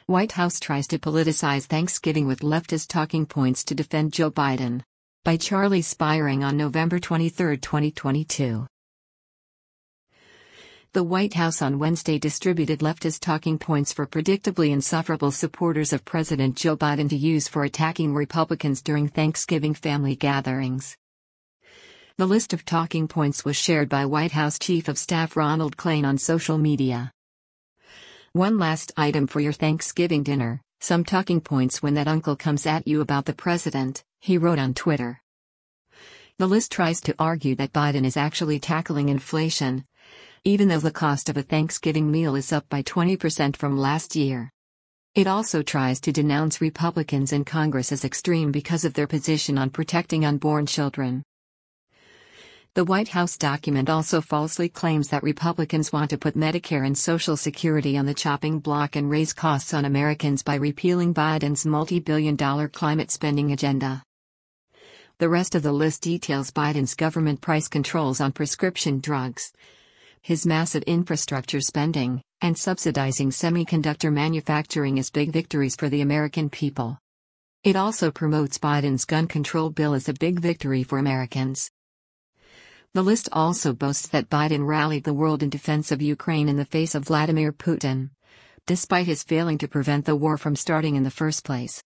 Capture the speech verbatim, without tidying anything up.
White House tries to politicize Thanksgiving with leftist talking points to defend Joe Biden. By Charlie Spiering on November twenty-third, twenty twenty-two. The White House on Wednesday distributed leftist talking points for predictably insufferable supporters of President Joe Biden to use for attacking Republicans during Thanksgiving family gatherings. The list of talking points was shared by White House Chief of Staff Ronald Klain on social media. One last item for your Thanksgiving dinner, some talking points when that uncle comes at you about the president, he wrote on Twitter. The list tries to argue that Biden is actually tackling inflation, even though the cost of a Thanksgiving meal is up by twenty percent from last year. It also tries to denounce Republicans in Congress as extreme because of their position on protecting unborn children. The White House document also falsely claims that Republicans want to put Medicare and Social Security on the chopping block and raise costs on Americans by repealing Biden's multi-billion dollar climate spending agenda. The rest of the list details Biden's government price controls on prescription drugs, his massive infrastructure spending, and subsidizing semiconductor manufacturing as big victories for the American people. It also promotes Biden's gun control bill as a big victory for Americans. The list also boasts that Biden rallied the world in defense of Ukraine in the face of Vladimir Putin, despite his failing to prevent the war from starting in the first place.